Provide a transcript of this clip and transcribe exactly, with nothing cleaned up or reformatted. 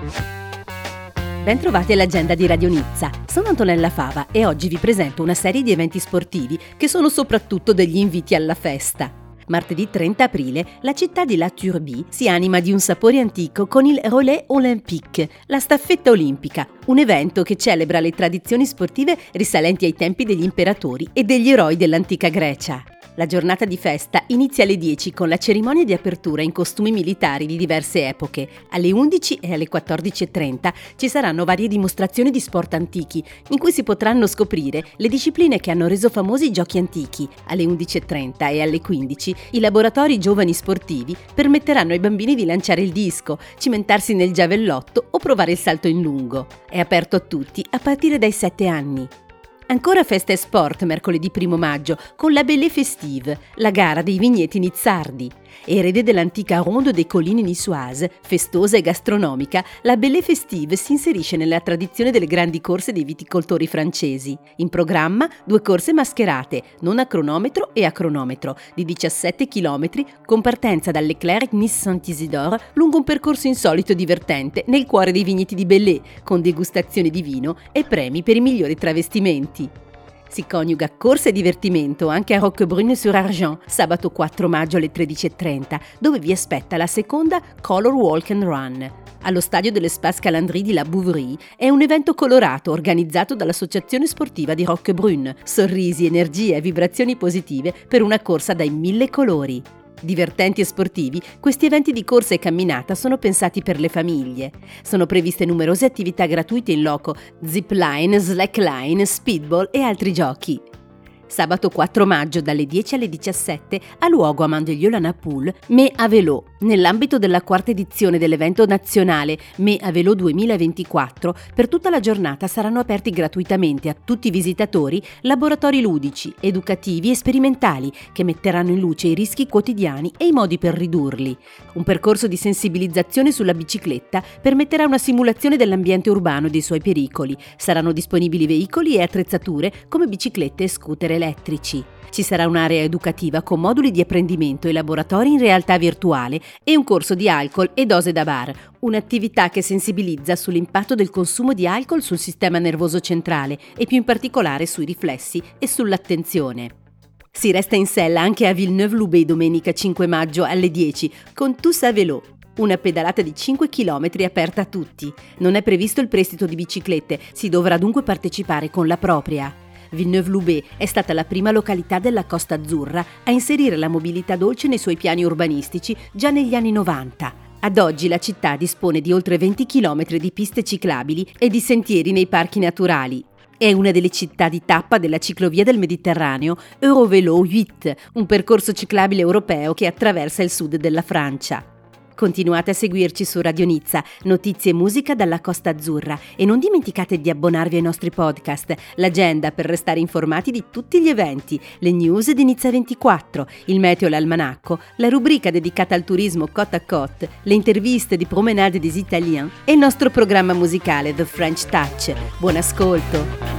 Bentrovati all'agenda di Radio Nizza. Sono Antonella Fava e oggi vi presento una serie di eventi sportivi che sono soprattutto degli inviti alla festa. Martedì trenta aprile la città di La Turbie si anima di un sapore antico con il Relais Olympique, la staffetta olimpica, un evento che celebra le tradizioni sportive risalenti ai tempi degli imperatori e degli eroi dell'antica Grecia. La giornata di festa inizia alle dieci con la cerimonia di apertura in costumi militari di diverse epoche. Alle undici e alle quattordici e trenta ci saranno varie dimostrazioni di sport antichi, in cui si potranno scoprire le discipline che hanno reso famosi i giochi antichi. Alle undici e trenta e alle quindici i laboratori giovani sportivi permetteranno ai bambini di lanciare il disco, cimentarsi nel giavellotto o provare il salto in lungo. È aperto a tutti a partire dai sette anni. Ancora festa e sport mercoledì primo maggio con la Bellée Festive, la gara dei vigneti nizzardi. Erede dell'antica Ronde des Collines niçoise, festosa e gastronomica, la Bellée Festive si inserisce nella tradizione delle grandi corse dei viticoltori francesi. In programma due corse mascherate, non a cronometro e a cronometro, di diciassette chilometri con partenza dalle Clerc Nice-Saint-Isidore lungo un percorso insolito e divertente nel cuore dei vigneti di Bellée, con degustazione di vino e premi per i migliori travestimenti. Si coniuga corsa e divertimento anche a Roquebrune-sur-Argent, sabato quattro maggio alle tredici e trenta, dove vi aspetta la seconda Color Walk and Run. Allo stadio dell'Espace Calandry di La Bouverie è un evento colorato organizzato dall'Associazione Sportiva di Roquebrune. Sorrisi, energie e vibrazioni positive per una corsa dai mille colori. Divertenti e sportivi, questi eventi di corsa e camminata sono pensati per le famiglie. Sono previste numerose attività gratuite in loco, zipline, slackline, speedball e altri giochi. Sabato quattro maggio dalle dieci alle diciassette ha luogo a Mandelieu-la-Napoule Mais à vélo. Nell'ambito della quarta edizione dell'evento nazionale Mais à vélo duemilaventiquattro, per tutta la giornata saranno aperti gratuitamente a tutti i visitatori laboratori ludici, educativi e sperimentali che metteranno in luce i rischi quotidiani e i modi per ridurli. Un percorso di sensibilizzazione sulla bicicletta permetterà una simulazione dell'ambiente urbano e dei suoi pericoli. Saranno disponibili veicoli e attrezzature come biciclette e scooter elettrici. Ci sarà un'area educativa con moduli di apprendimento e laboratori in realtà virtuale e un corso di alcol e dose da bar, un'attività che sensibilizza sull'impatto del consumo di alcol sul sistema nervoso centrale e più in particolare sui riflessi e sull'attenzione. Si resta in sella anche a Villeneuve-Loubet domenica cinque maggio alle dieci con Tous à vélo. Una pedalata di cinque chilometri aperta a tutti. Non è previsto il prestito di biciclette, si dovrà dunque partecipare con la propria. Villeneuve-Loubet è stata la prima località della Costa Azzurra a inserire la mobilità dolce nei suoi piani urbanistici già negli anni novanta. Ad oggi la città dispone di oltre venti chilometri di piste ciclabili e di sentieri nei parchi naturali. È una delle città di tappa della ciclovia del Mediterraneo Eurovelo otto, un percorso ciclabile europeo che attraversa il sud della Francia. Continuate a seguirci su Radio Nizza, notizie e musica dalla Costa Azzurra e non dimenticate di abbonarvi ai nostri podcast, l'agenda per restare informati di tutti gli eventi, le news di Nizza ventiquattro, il meteo e l'almanacco, la rubrica dedicata al turismo Côte à Côte, le interviste di Promenade des Italiens e il nostro programma musicale The French Touch. Buon ascolto!